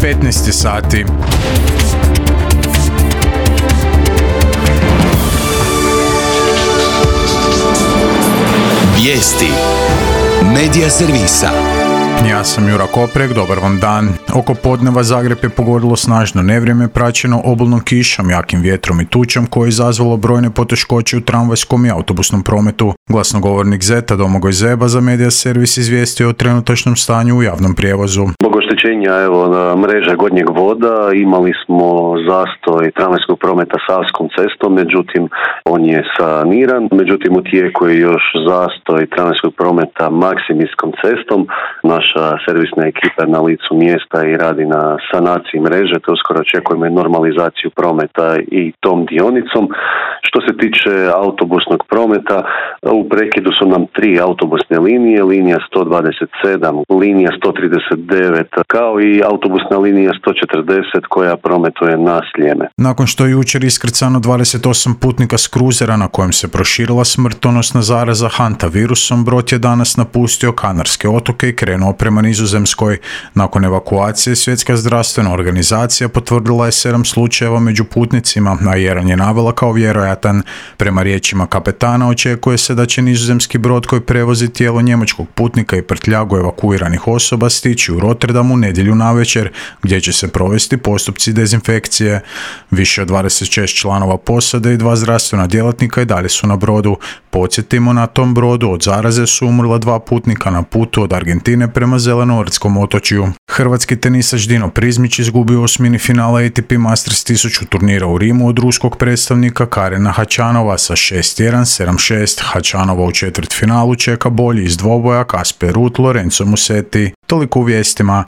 15 sati. Vijesti Medija servisa. Ja sam Jura Koprek, dobar vam dan. Oko podneva Zagreb je pogodilo snažno nevrijeme praćeno obilnom kišom, jakim vjetrom i tučom koje je izazvalo brojne poteškoće u tramvajskom i autobusnom prometu. Glasnogovornik Zeta Domagoj Zeba za Medija servis izvijestio o trenutačnom stanju u javnom prijevozu. Zbog oštećenja mreže Gornjeg voda imali smo zastoj tramvajskog prometa Savskom cestom, međutim on je saniran, međutim u tijeku je još zastoj tramvajskog prometa Maksimirskom cestom. Naša servisna ekipa je na licu mjesta i radi na sanaciji mreže, te uskoro očekujemo normalizaciju prometa i tom dionicom. Što se tiče autobusnog prometa, u prekidu su nam 3 autobusne linije, linija 127, linija 139, kao i autobusna linija 140 koja prometuje na Sljeme. Nakon što je jučer iskrcano 28 putnika s kruzera na kojem se proširila smrtonosna zaraza hantavirusom, brod je danas napustio Kanarske otoke i krenuo prema Nizozemskoj. Nakon evakuacije Svjetska zdravstvena organizacija potvrdila je 7 slučajeva među putnicima, a jedan je navela kao vjerojatan. Prema riječima kapetana očekuje se da će nizozemski brod koji prevozi tijelo njemačkog putnika i prtljagu evakuiranih osoba stići u Rotterdamu nedjelju navečer, gdje će se provesti postupci dezinfekcije. Više od 26 članova posade i 2 zdravstvena djelatnika i dalje su na brodu. Podsjetimo, na tom brodu od zaraze su umrla 2 putnika na putu od Argentine prema Zelenovrtskom otočju. Hrvatski tenisač Dino Prizmić izgubio u osmini finala ATP Masters 1000 turnira u Rimu od ruskog predstavnika Karena Hačanova sa 6-1, 7-6. Hačanova u četvrtfinalu čeka bolji iz dvoboja Kasper Ruud, Lorenzo Musetti. Toliko u vijestima.